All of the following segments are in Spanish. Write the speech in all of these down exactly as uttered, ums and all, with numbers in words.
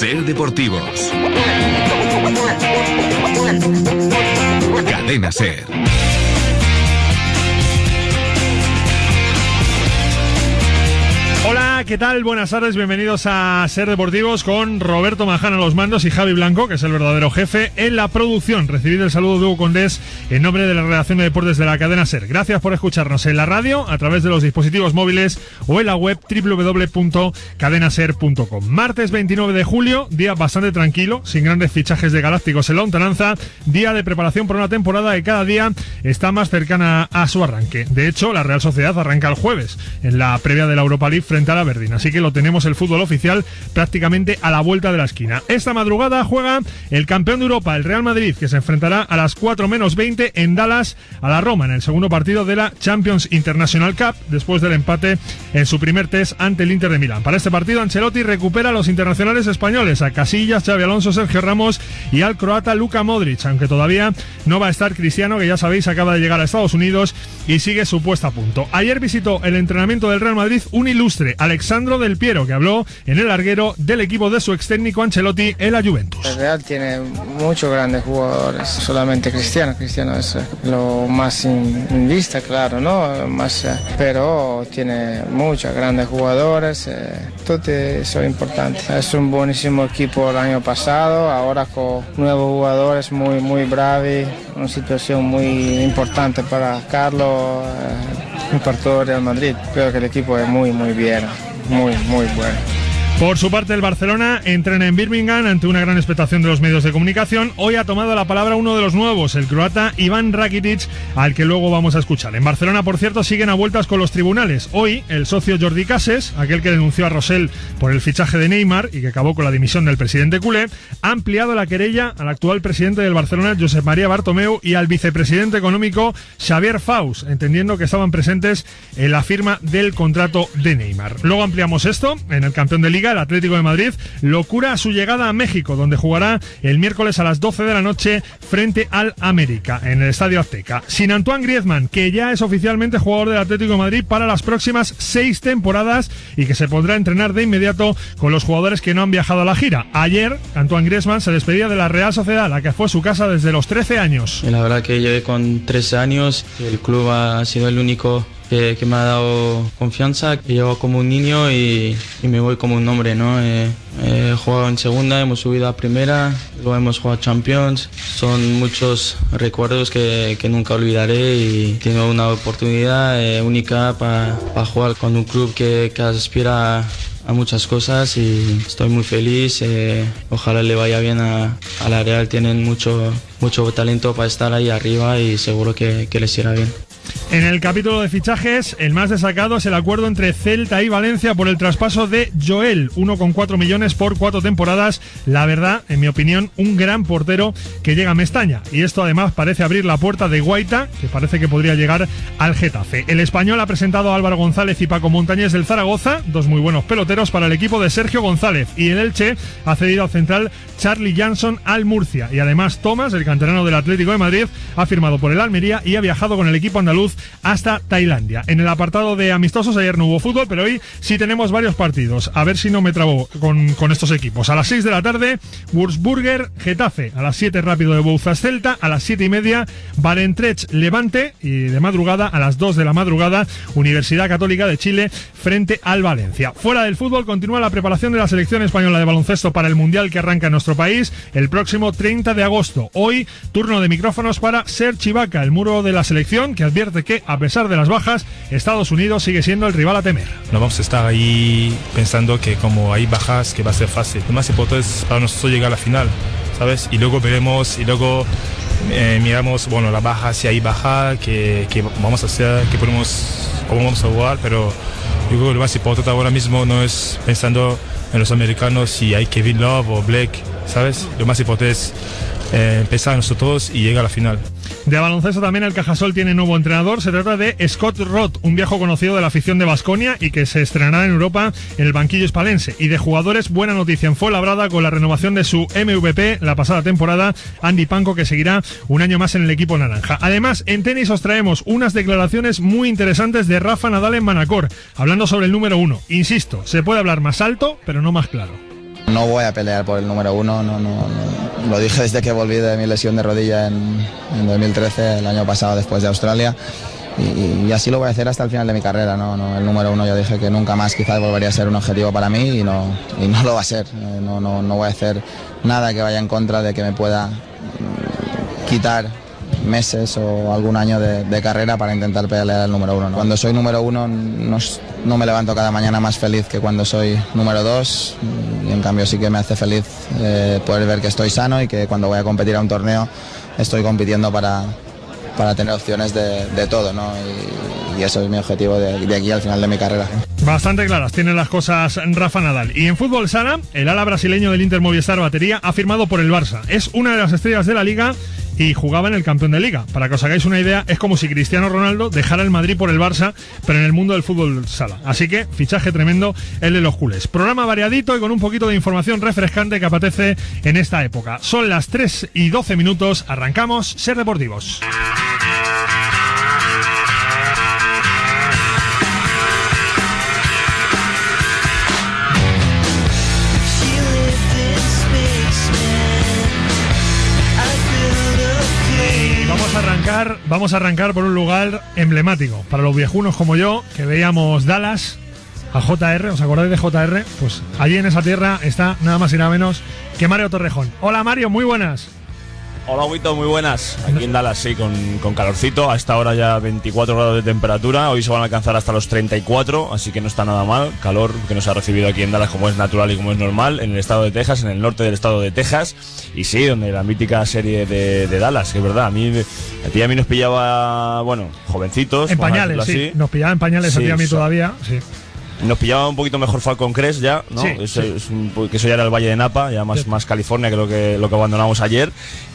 Ser Deportivos. Cadena Ser. Hola, ¿qué tal? Buenas tardes, bienvenidos a Ser Deportivos con Roberto Majana a los mandos y Javi Blanco, que es el verdadero jefe, en la producción. Recibid el saludo de Hugo Condés en nombre de la redacción de deportes de la cadena Ser. Gracias por escucharnos en la radio, a través de los dispositivos móviles o en la web doble u doble u doble u punto cadena ser punto com. Martes veintinueve de julio, día bastante tranquilo, sin grandes fichajes de galácticos en lontananza, día de preparación para una temporada que cada día está más cercana a su arranque. De hecho, la Real Sociedad arranca el jueves, en la previa de la Europa League frente a la Aberdeen, así que lo tenemos el fútbol oficial prácticamente a la vuelta de la esquina. Esta madrugada juega el campeón de Europa, el Real Madrid, que se enfrentará a las cuatro menos veinte en Dallas a la Roma, en el segundo partido de la Champions International Cup, después del empate en su primer test ante el Inter de Milán. Para este partido, Ancelotti recupera a los internacionales españoles, a Casillas, Xabi Alonso, Sergio Ramos y al croata Luka Modric, aunque todavía no va a estar Cristiano, que ya sabéis acaba de llegar a Estados Unidos y sigue su puesta a punto. Ayer visitó el entrenamiento del Real Madrid un ilustre, Alexandro Del Piero, que habló en el larguero del equipo de su ex técnico Ancelotti en la Juventus. El Real tiene muchos grandes jugadores, solamente Cristiano, Cristiano es lo más in, in vista, claro, ¿no? Más, pero tiene muchos grandes jugadores, eh, todos son importantes. Es un buenísimo equipo el año pasado, ahora con nuevos jugadores muy, muy bravi, una situación muy importante para Carlos eh, y para todo el Real Madrid. Creo que el equipo es muy, muy bien. Muy, muy bueno. Por su parte, el Barcelona entrena en Birmingham ante una gran expectación de los medios de comunicación. Hoy ha tomado la palabra uno de los nuevos, el croata Ivan Rakitic, al que luego vamos a escuchar. En Barcelona, por cierto, siguen a vueltas con los tribunales. Hoy, el socio Jordi Cases, aquel que denunció a Rosell por el fichaje de Neymar y que acabó con la dimisión del presidente culé, ha ampliado la querella al actual presidente del Barcelona, Josep María Bartomeu, y al vicepresidente económico, Xavier Faus, entendiendo que estaban presentes en la firma del contrato de Neymar. Luego ampliamos esto en el campeón de Liga, el Atlético de Madrid, locura su llegada a México, donde jugará el miércoles a las doce de la noche frente al América, en el Estadio Azteca. Sin Antoine Griezmann, que ya es oficialmente jugador del Atlético de Madrid para las próximas seis temporadas y que se podrá entrenar de inmediato con los jugadores que no han viajado a la gira. Ayer, Antoine Griezmann se despedía de la Real Sociedad, la que fue su casa desde los trece años. La verdad que llegué con trece años, el club ha sido el único Que, que me ha dado confianza, que llevo como un niño y, y me voy como un hombre, ¿no? Eh, he jugado en segunda, hemos subido a primera, luego hemos jugado Champions, son muchos recuerdos que, que nunca olvidaré y tengo una oportunidad eh, única para pa jugar con un club que, que aspira a, a muchas cosas y estoy muy feliz, eh, ojalá le vaya bien a, a la Real, tienen mucho, mucho talento para estar ahí arriba y seguro que, que les irá bien. En el capítulo de fichajes, el más destacado es el acuerdo entre Celta y Valencia por el traspaso de Joel, uno coma cuatro millones por cuatro temporadas. La verdad, en mi opinión, un gran portero que llega a Mestaña. Y esto además parece abrir la puerta de Guaita, que parece que podría llegar al Getafe. El español ha presentado a Álvaro González y Paco Montañés del Zaragoza, dos muy buenos peloteros para el equipo de Sergio González. Y el Elche ha cedido al central Charlie Jansson al Murcia. Y además Thomas, el canterano del Atlético de Madrid, ha firmado por el Almería y ha viajado con el equipo andaluz hasta Tailandia. En el apartado de amistosos ayer no hubo fútbol, pero hoy sí tenemos varios partidos. A ver si no me trabo con, con estos equipos. A las seis de la tarde, Wurzburger Getafe. A las siete Rápido de Bouzas Celta. A las siete y media, Barentrecht Levante. Y de madrugada, a las dos de la madrugada, Universidad Católica de Chile frente al Valencia. Fuera del fútbol, continúa la preparación de la selección española de baloncesto para el Mundial que arranca en nuestro país el próximo treinta de agosto. Hoy, turno de micrófonos para Serge Ibaka, el muro de la selección, que advierte que, a pesar de las bajas, Estados Unidos sigue siendo el rival a temer. No vamos a estar ahí pensando que como hay bajas que va a ser fácil. Lo más importante es para nosotros llegar a la final, ¿sabes? Y luego veremos y luego eh, miramos, bueno, la baja, si hay baja, que, que vamos a hacer, que podemos, cómo vamos a jugar, pero yo creo que lo más importante ahora mismo no es pensando en los americanos si hay Kevin Love o Blake, ¿sabes? Lo más importante es eh, empezar nosotros y llegar a la final. De baloncesto también el Cajasol tiene nuevo entrenador. Se trata de Scott Roth, un viejo conocido de la afición de Baskonia y que se estrenará en Europa en el banquillo hispalense. Y de jugadores, buena noticia en Fuenlabrada con la renovación de su M V P la pasada temporada, Andy Panko, que seguirá un año más en el equipo naranja. Además, en tenis os traemos unas declaraciones muy interesantes de Rafa Nadal en Manacor, hablando sobre el número uno. Insisto, se puede hablar más alto, pero no más claro. No voy a pelear por el número uno, no, no, no. Lo dije desde que volví de mi lesión de rodilla en, en dos mil trece, el año pasado después de Australia. Y, y así lo voy a hacer hasta el final de mi carrera, ¿no? No, el número uno, yo dije que nunca más quizás volvería a ser un objetivo para mí y no, y no lo va a ser. No, no, no voy a hacer nada que vaya en contra de que me pueda quitar meses o algún año de, de carrera para intentar pelear el número uno, ¿no? Cuando soy número uno no, no me levanto cada mañana más feliz que cuando soy número dos, y en cambio sí que me hace feliz eh, poder ver que estoy sano y que cuando voy a competir a un torneo estoy compitiendo para... para tener opciones de, de todo, ¿no? Y, y eso es mi objetivo de, de aquí al final de mi carrera. Bastante claras tienen las cosas Rafa Nadal. Y en fútbol sala, el ala brasileño del Inter Movistar Batería ha firmado por el Barça. Es una de las estrellas de la Liga y jugaba en el campeón de Liga. Para que os hagáis una idea, es como si Cristiano Ronaldo dejara el Madrid por el Barça, pero en el mundo del fútbol sala. Así que, fichaje tremendo el de los culés. Programa variadito y con un poquito de información refrescante que apetece en esta época. Son las tres y doce minutos, arrancamos Ser Deportivos. Vamos a arrancar, vamos a arrancar por un lugar emblemático para los viejunos como yo, que veíamos Dallas a J R. ¿Os acordáis de J R? Pues allí en esa tierra está nada más y nada menos que Mario Torrejón. Hola Mario, muy buenas. Hola Huito, muy buenas. Aquí en Dallas sí, con, con calorcito. A esta hora ya veinticuatro grados de temperatura. Hoy se van a alcanzar hasta los treinta y cuatro, así que no está nada mal. Calor que nos ha recibido aquí en Dallas como es natural y como es normal, en el estado de Texas, en el norte del estado de Texas. Y sí, donde la mítica serie de, de Dallas, que es verdad. A mí, a ti y a mí nos pillaba, bueno, jovencitos. En pañales, sí. Nos pillaba en pañales, sí, a ti y a mí todavía, sí. Nos pillaba un poquito mejor Falcon Crest ya, ¿no? Sí, eso, sí. Es un, que eso ya era el Valle de Napa, ya más, sí. más California que lo que lo que abandonamos ayer.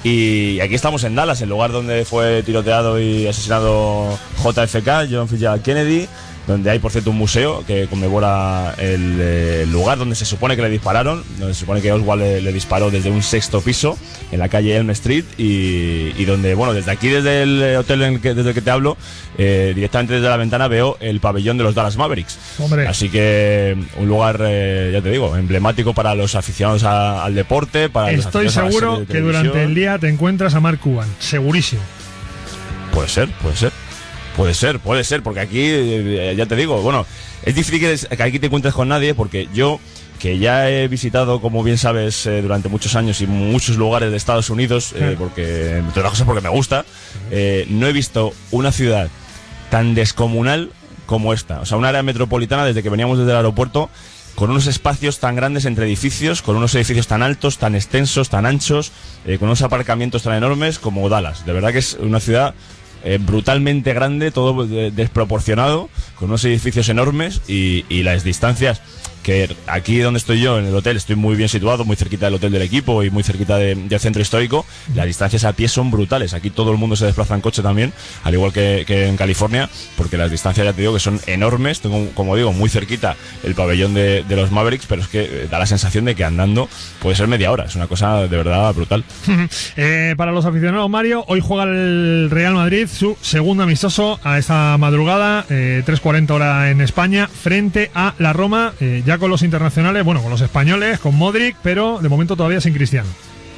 Y aquí estamos en Dallas, el lugar donde fue tiroteado y asesinado J F K, John Fitzgerald Kennedy, donde hay, por cierto, un museo que conmemora el, el lugar donde se supone que le dispararon, donde se supone que Oswald le, le disparó desde un sexto piso en la calle Elm Street y, y donde, bueno, desde aquí, desde el hotel en el que, desde el que te hablo, eh, directamente desde la ventana veo el pabellón de los Dallas Mavericks. Hombre. Así que un lugar, eh, ya te digo, emblemático para los aficionados a, al deporte, para los Estoy aficionados seguro a la serie de que durante televisión. el día te encuentras a Mark Cuban, segurísimo. Puede ser, puede ser. Puede ser, puede ser, porque aquí, eh, ya te digo, bueno, es difícil que, que aquí te encuentres con nadie, porque yo, que ya he visitado, como bien sabes, eh, durante muchos años y muchos lugares de Estados Unidos, eh, porque, entre otras cosas porque me gusta, eh, no he visto una ciudad tan descomunal como esta. O sea, una área metropolitana desde que veníamos desde el aeropuerto, con unos espacios tan grandes entre edificios, con unos edificios tan altos, tan extensos, tan anchos, eh, con unos aparcamientos tan enormes como Dallas. De verdad que es una ciudad Eh, brutalmente grande, todo de, desproporcionado, con unos edificios enormes y, y las distancias, que aquí donde estoy yo, en el hotel, estoy muy bien situado, muy cerquita del hotel del equipo y muy cerquita de, del centro histórico. Las distancias a pie son brutales. Aquí todo el mundo se desplaza en coche también, al igual que, que en California, porque las distancias, ya te digo, que son enormes. Tengo, como digo, muy cerquita el pabellón de, de los Mavericks, pero es que da la sensación de que andando puede ser media hora. Es una cosa de verdad brutal. eh, para los aficionados, Mario, hoy juega el Real Madrid su segundo amistoso a esta madrugada, eh, tres cuarenta hora en España, frente a la Roma, eh, ya con los internacionales, bueno, con los españoles, con Modric, pero de momento todavía sin Cristiano.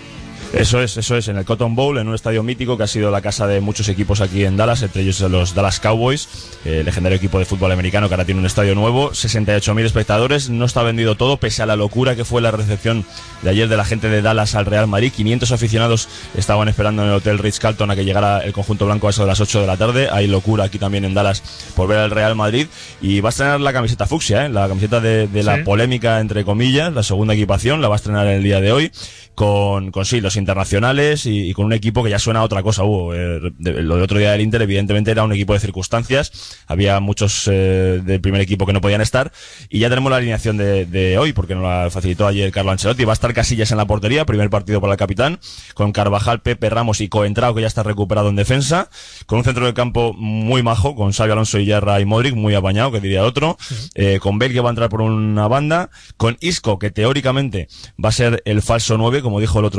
Eso es, eso es, en el Cotton Bowl, en un estadio mítico que ha sido la casa de muchos equipos aquí en Dallas, entre ellos los Dallas Cowboys, eh, legendario equipo de fútbol americano que ahora tiene un estadio nuevo, sesenta y ocho mil espectadores, no está vendido todo, pese a la locura que fue la recepción de ayer de la gente de Dallas al Real Madrid. quinientos aficionados estaban esperando en el Hotel Ritz-Carlton a que llegara el conjunto blanco a eso de las ocho de la tarde. Hay locura aquí también en Dallas por ver al Real Madrid, y va a estrenar la camiseta fucsia, ¿eh? La camiseta de, de la sí. polémica, entre comillas, la segunda equipación, la va a estrenar el día de hoy, con, con sí, los internacionales y, y con un equipo que ya suena a otra cosa. Hubo eh, de, lo de otro día del Inter, evidentemente era un equipo de circunstancias, había muchos eh, del primer equipo que no podían estar, y ya tenemos la alineación de, de hoy, porque nos la facilitó ayer Carlo Ancelotti. Va a estar Casillas en la portería, primer partido para el capitán, con Carvajal, Pepe, Ramos y Coentrao, que ya está recuperado en defensa, con un centro del campo muy majo, con Xabi Alonso, Iyarra y Modric, muy apañado, que diría otro, sí. eh, con Bale, que va a entrar por una banda, con Isco, que teóricamente va a ser el falso nueve, como dijo el otro día Carlo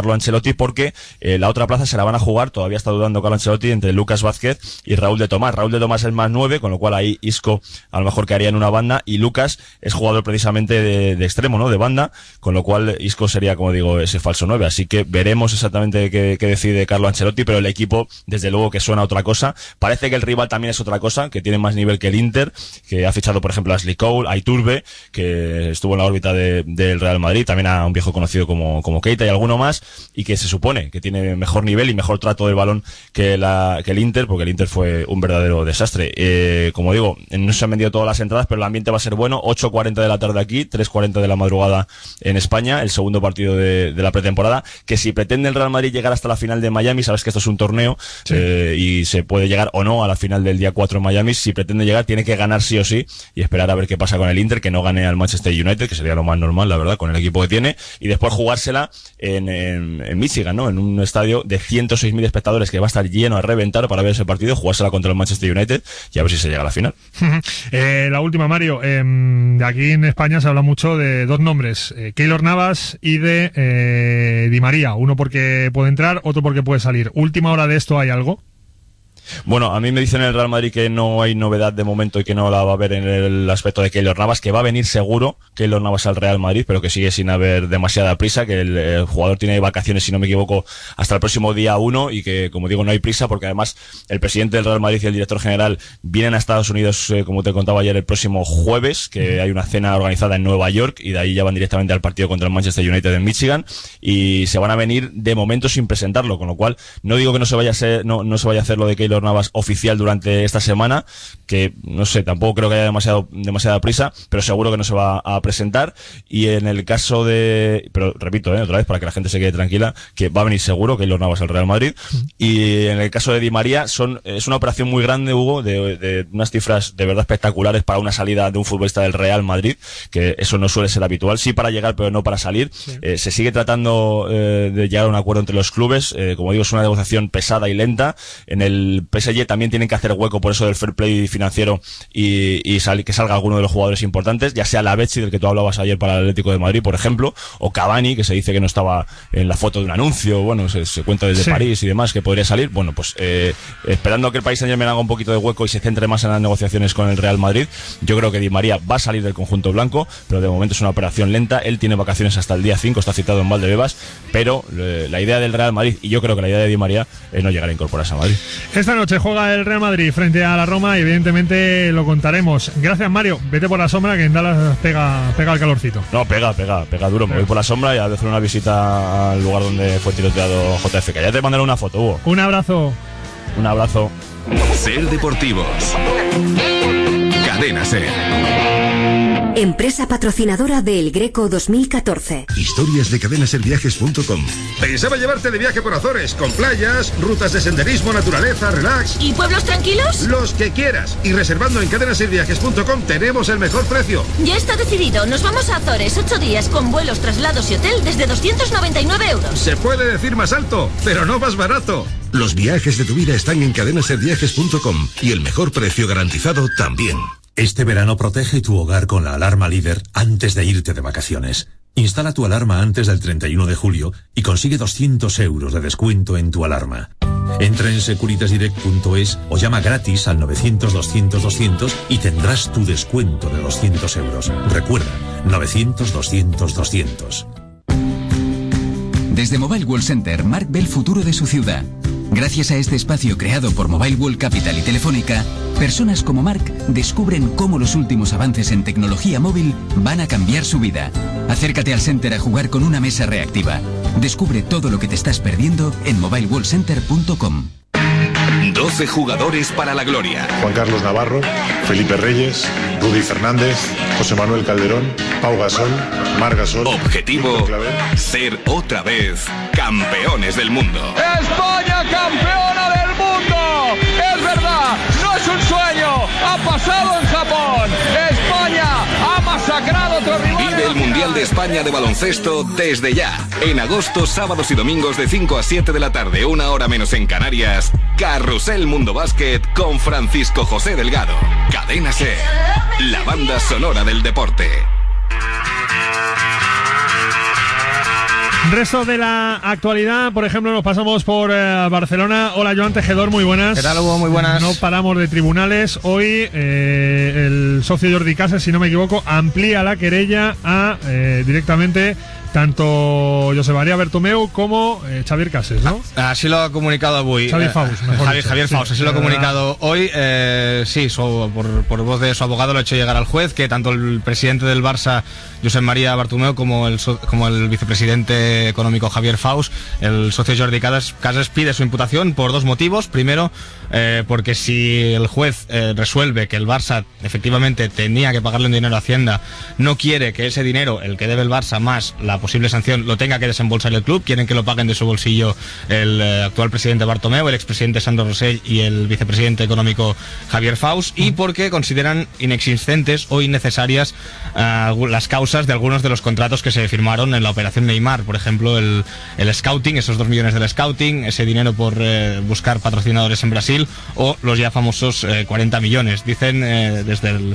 Carlo Ancelotti, porque eh, la otra plaza se la van a jugar, todavía está dudando Carlo Ancelotti, entre Lucas Vázquez y Raúl de Tomás. Raúl de Tomás es más nueve, con lo cual ahí Isco a lo mejor quedaría en una banda, y Lucas es jugador precisamente de, de extremo, ¿no? De banda, con lo cual Isco sería, como digo, ese falso nueve. Así que veremos exactamente qué, qué decide Carlo Ancelotti, pero el equipo, desde luego que suena a otra cosa. Parece que el rival también es otra cosa, que tiene más nivel que el Inter, que ha fichado, por ejemplo, a Ashley Cole, a Iturbe, que estuvo en la órbita de, del Real Madrid, también a un viejo conocido como, como Keita y alguno más, y que se supone que tiene mejor nivel y mejor trato del balón que, la, que el Inter, porque el Inter fue un verdadero desastre. Eh, como digo, no se han vendido todas las entradas, pero el ambiente va a ser bueno. Ocho cuarenta de la tarde aquí, tres cuarenta de la madrugada en España, el segundo partido de, de la pretemporada, que si pretende el Real Madrid llegar hasta la final de Miami, sabes que esto es un torneo, sí. eh, y se puede llegar o no a la final del día cuatro en Miami. Si pretende llegar, tiene que ganar sí o sí, y esperar a ver qué pasa con el Inter, que no gane al Manchester United, que sería lo más normal, la verdad, con el equipo que tiene, y después jugársela en, en, en Michigan, ¿no? En un estadio de ciento seis mil espectadores que va a estar lleno a reventar para ver ese partido, jugársela contra el Manchester United y a ver si se llega a la final. eh, la última, Mario, eh, de aquí en España se habla mucho de dos nombres, eh, Keylor Navas y de eh, Di María, uno porque puede entrar, otro porque puede salir. ¿Última hora de esto hay algo? Bueno, a mí me dicen en el Real Madrid que no hay novedad de momento y que no la va a haber en el aspecto de Keylor Navas, que va a venir seguro Keylor Navas al Real Madrid, pero que sigue sin haber demasiada prisa, que el, el jugador tiene vacaciones, si no me equivoco, hasta el próximo día uno, y que, como digo, no hay prisa, porque además el presidente del Real Madrid y el director general vienen a Estados Unidos, eh, como te contaba ayer, el próximo jueves, que hay una cena organizada en Nueva York, y de ahí ya van directamente al partido contra el Manchester United en Michigan, y se van a venir de momento sin presentarlo, con lo cual no digo que no se vaya a ser, no, no se vaya a hacer lo de Keylor Navas oficial durante esta semana, que no sé, tampoco creo que haya demasiado demasiada prisa, pero seguro que no se va a presentar. Y en el caso de, pero repito, ¿eh? otra vez para que la gente se quede tranquila, que va a venir seguro Keylor Navas al Real Madrid. Y en el caso de Di María, son es una operación muy grande, Hugo, de, de unas cifras de verdad espectaculares para una salida de un futbolista del Real Madrid, que eso no suele ser habitual, sí para llegar pero no para salir. Sí. Eh, se sigue tratando eh, de llegar a un acuerdo entre los clubes, eh, como digo, es una negociación pesada y lenta. En el P S G también tienen que hacer hueco por eso del fair play financiero y, y sal, que salga alguno de los jugadores importantes, ya sea la Lavezzi, del que tú hablabas ayer para el Atlético de Madrid, por ejemplo, o Cavani, que se dice que no estaba en la foto de un anuncio, bueno, se, se cuenta desde sí. París y demás que podría salir. Bueno, pues eh, esperando que el Paris Saint-Germain haga un poquito de hueco y se centre más en las negociaciones con el Real Madrid, yo creo que Di María va a salir del conjunto blanco, pero de momento es una operación lenta. Él tiene vacaciones hasta el día cinco, está citado en Valdebebas, pero eh, la idea del Real Madrid, y yo creo que la idea de Di María, es no llegar a incorporarse a Madrid. Esta noche juega el Real Madrid frente a la Roma y evidentemente lo contaremos. Gracias, Mario. Vete por la sombra, que en Dallas pega, pega el calorcito. No, pega, pega, pega duro. Me voy por la sombra y a hacer una visita al lugar donde fue tiroteado J F K. Ya te mandaré una foto, Hugo. Un abrazo. Un abrazo. Ser Deportivos. Cadena Ser. Empresa patrocinadora del Greco dos mil catorce. Historias de cadenaserviajes punto com. Pensaba llevarte de viaje por Azores, con playas, rutas de senderismo, naturaleza, relax. ¿Y pueblos tranquilos? Los que quieras. Y reservando en cadenaserviajes punto com tenemos el mejor precio. Ya está decidido. Nos vamos a Azores, ocho días con vuelos, traslados y hotel desde doscientos noventa y nueve euros. Se puede decir más alto, pero no más barato. Los viajes de tu vida están en cadenaserviajes punto com y el mejor precio garantizado también. Este verano protege tu hogar con la alarma líder antes de irte de vacaciones. Instala tu alarma antes del treinta y uno de julio y consigue doscientos euros de descuento en tu alarma. Entra en securitasdirect punto es o llama gratis al novecientos doscientos doscientos y tendrás tu descuento de doscientos euros. Recuerda, novecientos doscientos doscientos. Desde Mobile World Center, Mark ve el futuro de su ciudad. Gracias a este espacio creado por Mobile World Capital y Telefónica, personas como Mark descubren cómo los últimos avances en tecnología móvil van a cambiar su vida. Acércate al Center a jugar con una mesa reactiva. Descubre todo lo que te estás perdiendo en mobile world center punto com. doce jugadores para la gloria. Juan Carlos Navarro, Felipe Reyes, Rudy Fernández, José Manuel Calderón, Pau Gasol, Marc Gasol. Objetivo, ser otra vez campeones del mundo. ¡España campeona del mundo! ¡Es verdad! ¡No es un sueño! ¡Ha pasado en Japón! ¡España ha masacrado a otro rival! Vive el Mundial de España de baloncesto desde ya. En agosto, sábados y domingos de cinco a siete de la tarde, una hora menos en Canarias. Carrusel Mundo Básquet con Francisco José Delgado. Cadena Ser, la banda sonora del deporte. Resto de la actualidad, por ejemplo, nos pasamos por eh, Barcelona. Hola, Joan Tejedor, muy buenas. ¿Qué tal, Hugo? Muy buenas. No paramos de tribunales. Hoy eh, el socio Jordi Casas, si no me equivoco, amplía la querella a eh, directamente tanto Josep María Bertomeu como eh, Xavier Cases, ¿no? Así lo ha comunicado hoy. Javier Faus, mejor Javier, dicho. Javier Sí, Faus, así lo ha comunicado hoy. Eh, sí, su, por, por voz de su abogado lo ha hecho llegar al juez, que tanto el presidente del Barça, Josep María Bertomeu, como el, como el vicepresidente económico Javier Faus, el socio Jordi Casas, Casas pide su imputación por dos motivos. Primero, eh, porque si el juez eh, resuelve que el Barça efectivamente tenía que pagarle un dinero a Hacienda, no quiere que ese dinero, el que debe el Barça más la posible sanción, lo tenga que desembolsar el club, quieren que lo paguen de su bolsillo el eh, actual presidente Bartomeu, el expresidente Sandro Rosell y el vicepresidente económico Javier Faus, y porque consideran inexistentes o innecesarias uh, las causas de algunos de los contratos que se firmaron en la operación Neymar, por ejemplo el, el scouting, esos dos millones del scouting, ese dinero por eh, buscar patrocinadores en Brasil, o los ya famosos eh, cuarenta millones. Dicen eh, desde el,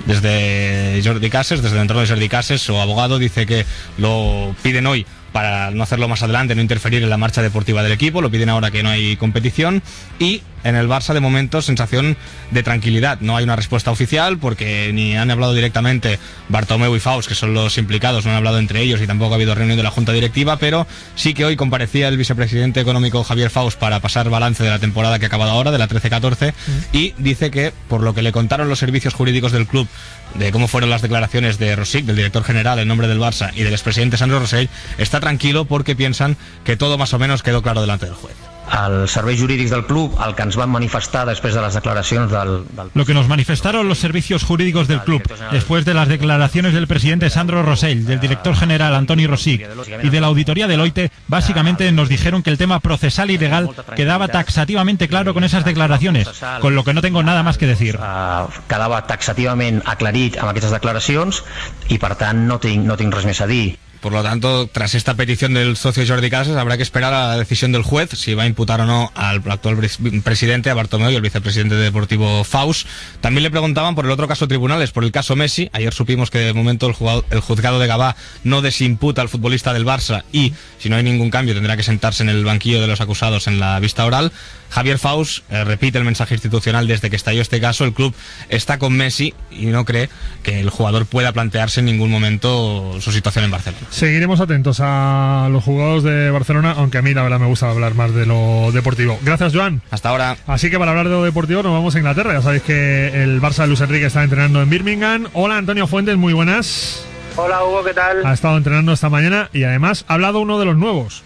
desde Jordi Casas, desde el entorno de Jordi Casas, su abogado, dice que lo piden hoy para no hacerlo más adelante, no interferir en la marcha deportiva del equipo, lo piden ahora que no hay competición, y en el Barça de momento sensación de tranquilidad. No hay una respuesta oficial porque ni han hablado directamente Bartomeu y Faus, que son los implicados, no han hablado entre ellos y tampoco ha habido reunión de la Junta Directiva, pero sí que hoy comparecía el vicepresidente económico Javier Faus para pasar balance de la temporada que ha acabado ahora, de la trece catorce, mm. y dice que por lo que le contaron los servicios jurídicos del club, de cómo fueron las declaraciones de Rosic, del director general en nombre del Barça, y del expresidente Sandro Rosell, está tranquilo porque piensan que todo más o menos quedó claro delante del juez. Els serveis jurídics del club, el que ens van manifestar després de les declaracions del, del... Lo que nos manifestaron los servicios jurídicos del club después de las declaraciones del presidente Sandro Rosell, del director general Antoni Rosic y de la auditoría Deloitte, básicamente nos dijeron que el tema procesal y legal quedaba taxativamente claro con esas declaraciones, con lo que no tengo nada más que decir. Uh, quedava taxativament aclarit amb aquestes declaracions i per tant no tinc, no tinc res més a dir. Por lo tanto, tras esta petición del socio Jordi Casas, habrá que esperar a la decisión del juez, si va a imputar o no al actual presidente, a Bartomeu, y al vicepresidente deportivo Faus. También le preguntaban por el otro caso de tribunales, por el caso Messi. Ayer supimos que de momento el, jugador, el juzgado de Gavà no desimputa al futbolista del Barça y, si no hay ningún cambio, tendrá que sentarse en el banquillo de los acusados en la vista oral. Javier Faus eh, repite el mensaje institucional desde que estalló este caso. El club está con Messi y no cree que el jugador pueda plantearse en ningún momento su situación en Barcelona. Seguiremos atentos a los jugadores de Barcelona, aunque a mí la verdad me gusta hablar más de lo deportivo. Gracias, Joan. Hasta ahora. Así que para hablar de lo deportivo nos vamos a Inglaterra. Ya sabéis que el Barça de Luis Enrique está entrenando en Birmingham. Hola, Antonio Fuentes, muy buenas. Hola, Hugo, ¿qué tal? Ha estado entrenando esta mañana y además ha hablado uno de los nuevos.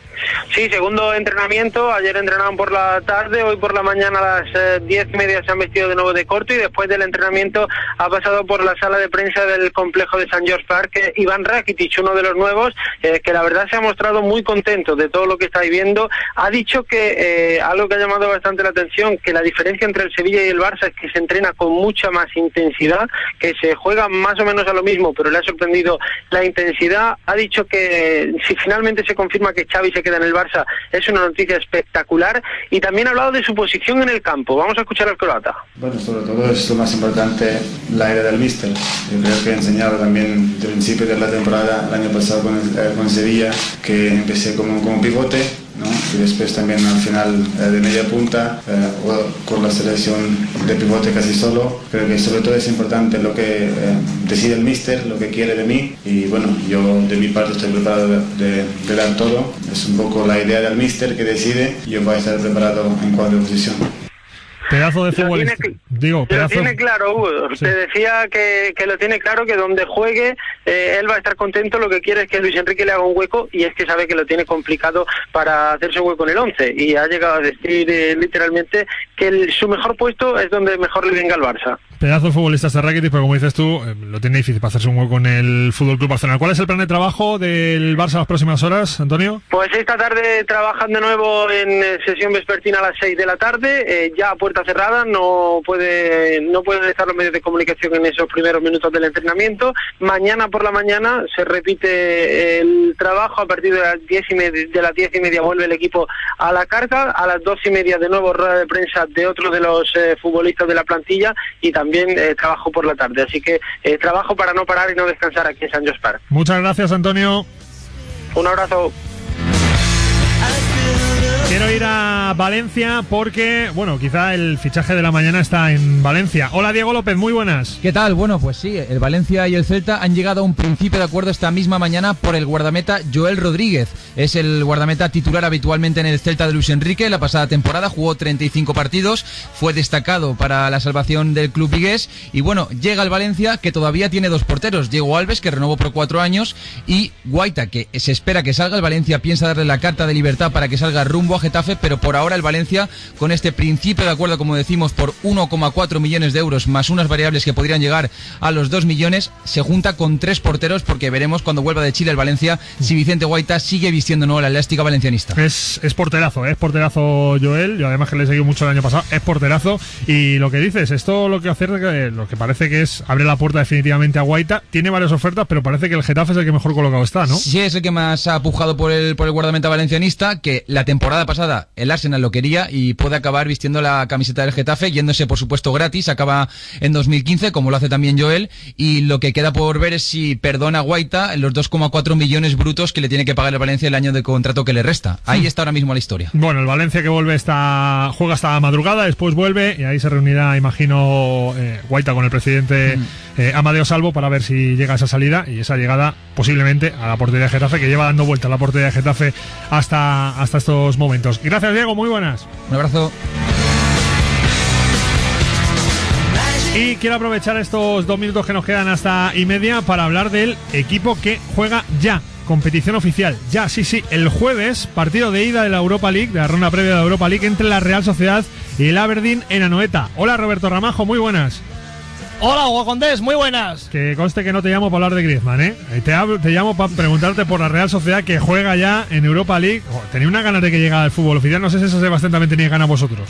Sí, segundo entrenamiento. Ayer entrenaban por la tarde, hoy por la mañana a las eh, diez y media se han vestido de nuevo de corto, y después del entrenamiento ha pasado por la sala de prensa del complejo de St. George Park eh, Iván Rakitic, uno de los nuevos, eh, que la verdad se ha mostrado muy contento de todo lo que está viviendo. Ha dicho que eh, algo que ha llamado bastante la atención, que la diferencia entre el Sevilla y el Barça es que se entrena con mucha más intensidad, que se juega más o menos a lo mismo, pero le ha sorprendido la intensidad. Ha dicho que eh, si finalmente se confirma que Xavi se queda en el Barça, es una noticia espectacular, y también ha hablado de su posición en el campo. Vamos a escuchar al croata. Bueno, sobre todo es lo más importante, la era del míster. Yo creo que he enseñado también desde el principio de la temporada, el año pasado con, el, eh, con Sevilla, que empecé como, como pivote, ¿no? Y después también al final eh, de media punta, eh, o con la selección de pivote casi solo. Creo que sobre todo es importante lo que eh, decide el míster, lo que quiere de mí, y bueno, yo de mi parte estoy preparado de, de, de dar todo. Es un poco la idea del míster que decide, y yo voy a estar preparado en cualquier posición. Pedazo de futbolista. Lo tiene, Digo, pedazo... lo tiene claro, Hugo. Sí. Te decía que, que lo tiene claro, que donde juegue eh, él va a estar contento. Lo que quiere es que Luis Enrique le haga un hueco, y es que sabe que lo tiene complicado para hacerse un hueco en el once, y ha llegado a decir eh, literalmente que el, su mejor puesto es donde mejor le venga al Barça. Pedazo de futbolista este Rakitic, pero como dices tú, eh, lo tiene difícil para hacerse un hueco en el F C Barcelona. ¿Cuál es el plan de trabajo del Barça las próximas horas, Antonio? Pues esta tarde trabajan de nuevo en eh, sesión vespertina a las seis de la tarde, eh, ya a puerta cerrada. No puede no pueden estar los medios de comunicación en esos primeros minutos del entrenamiento. Mañana por la mañana se repite el trabajo. A partir de las diez y media, de las diez y media vuelve el equipo a la carga. A las dos y media de nuevo rueda de prensa de otro de los eh, futbolistas de la plantilla, y también eh, trabajo por la tarde. Así que eh, trabajo para no parar y no descansar aquí en St. George Park. Muchas gracias, Antonio. Un abrazo. Quiero ir a Valencia porque, bueno, quizá el fichaje de la mañana está en Valencia. Hola, Diego López, muy buenas. ¿Qué tal? Bueno, pues sí, el Valencia y el Celta han llegado a un principio de acuerdo esta misma mañana por el guardameta Joel Rodríguez. Es el guardameta titular habitualmente en el Celta de Luis Enrique. La pasada temporada jugó treinta y cinco partidos, fue destacado para la salvación del club vigués. Y bueno, llega el Valencia, que todavía tiene dos porteros. Diego Alves, que renovó por cuatro años, y Guaita, que se espera que salga. El Valencia piensa darle la carta de libertad para que salga rumbo a Getafe, pero por ahora el Valencia, con este principio de acuerdo, como decimos, por uno coma cuatro millones de euros más unas variables que podrían llegar a los dos millones, se junta con tres porteros, porque veremos cuando vuelva de Chile el Valencia si Vicente Guaita sigue vistiendo no la elástica valencianista. Es, es porterazo, es porterazo Joel, y además que le he seguido mucho el año pasado, es porterazo. Y lo que dices, esto lo que hace, lo que parece que es abre la puerta definitivamente a Guaita. Tiene varias ofertas, pero parece que el Getafe es el que mejor colocado está, ¿no? Sí, es el que más ha pujado por el, por el guardameta valencianista, que la temporada pasada el Arsenal lo quería y puede acabar vistiendo la camiseta del Getafe, yéndose por supuesto gratis, acaba en dos mil quince, como lo hace también Joel, y lo que queda por ver es si perdona a Guaita los dos coma cuatro millones brutos que le tiene que pagar el Valencia el año de contrato que le resta. Ahí está ahora mismo la historia. Bueno, el Valencia que vuelve esta juega hasta madrugada, después vuelve y ahí se reunirá, imagino, eh, Guaita con el presidente eh, Amadeo Salvo para ver si llega a esa salida y esa llegada posiblemente a la portería de Getafe, que lleva dando vueltas la portería de Getafe hasta, hasta estos momentos. Gracias, Diego, muy buenas. Un abrazo. Y quiero aprovechar estos dos minutos que nos quedan hasta y media para hablar del equipo que juega ya. Competición oficial, ya, sí, sí, el jueves, partido de ida de la Europa League, de la ronda previa de la Europa League entre la Real Sociedad y el Aberdeen en Anoeta. Hola, Roberto Ramajo, muy buenas. Hola, Hugo Condés, muy buenas. Que conste que no te llamo para hablar de Griezmann, ¿eh? Te, hablo, te llamo para preguntarte por la Real Sociedad, que juega ya en Europa League. Oh, tenía una ganas de que llegara al fútbol oficial, no sé si eso Sebastián también tenía ganas vosotros.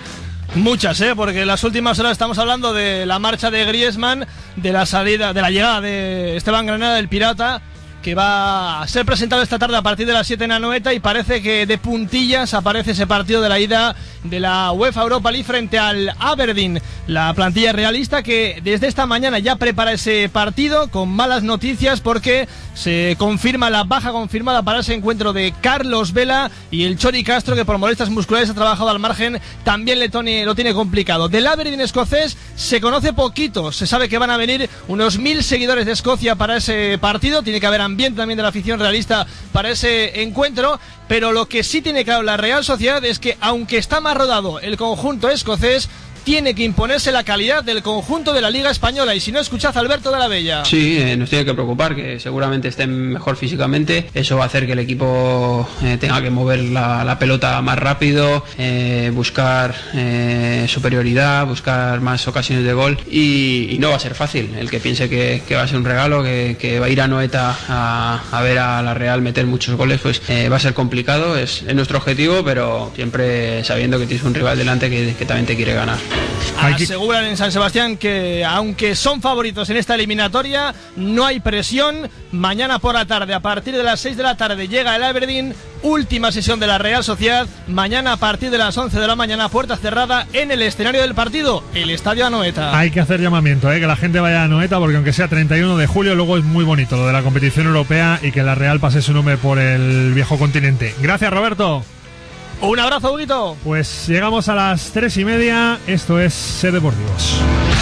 Muchas, ¿eh? Porque en las últimas horas estamos hablando de la marcha de Griezmann, de la salida, de la llegada de Esteban Granada, del Pirata, que va a ser presentado esta tarde a partir de las siete en Anoeta, y parece que de puntillas aparece ese partido de la ida de la UEFA Europa League frente al Aberdeen. La plantilla realista que desde esta mañana ya prepara ese partido, con malas noticias porque se confirma la baja confirmada para ese encuentro de Carlos Vela, y el Chori Castro, que por molestias musculares ha trabajado al margen, también le tone, lo tiene complicado. Del Aberdeen escocés se conoce poquito, se sabe que van a venir unos mil seguidores de Escocia para ese partido, tiene que haber ambiente también de la afición realista para ese encuentro, pero lo que sí tiene claro la Real Sociedad es que, aunque está más rodado el conjunto escocés, tiene que imponerse la calidad del conjunto de la Liga Española. Y si no, escuchad a Alberto de la Bella. Sí, eh, nos tiene que preocupar, que seguramente estén mejor físicamente. Eso va a hacer que el equipo eh, tenga que mover la, la pelota más rápido, eh, buscar eh, superioridad, buscar más ocasiones de gol, y, y no va a ser fácil. El que piense que, que va a ser un regalo, que, que va a ir a Anoeta a, a ver a la Real meter muchos goles, pues eh, va a ser complicado. Es, es nuestro objetivo, pero siempre sabiendo que tienes un rival delante que, que también te quiere ganar. Aseguran en San Sebastián que, aunque son favoritos en esta eliminatoria, no hay presión. Mañana por la tarde, a partir de las seis de la tarde, llega el Aberdeen, última sesión de la Real Sociedad. Mañana a partir de las once de la mañana, puerta cerrada en el escenario del partido, el Estadio Anoeta. Hay que hacer llamamiento, ¿eh? Que la gente vaya a Anoeta, porque aunque sea treinta y uno de julio, luego es muy bonito lo de la competición europea y que la Real pase su nombre por el viejo continente. Gracias, Roberto. Un abrazo, Huguito. Pues llegamos a las tres y media. Esto es Ser Deportivos.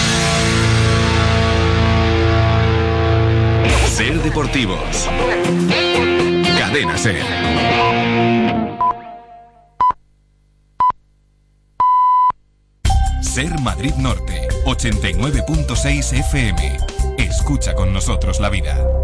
Ser Deportivos. Cadena Ser. Ser Madrid Norte, ochenta y nueve punto seis F M. Escucha con nosotros la vida.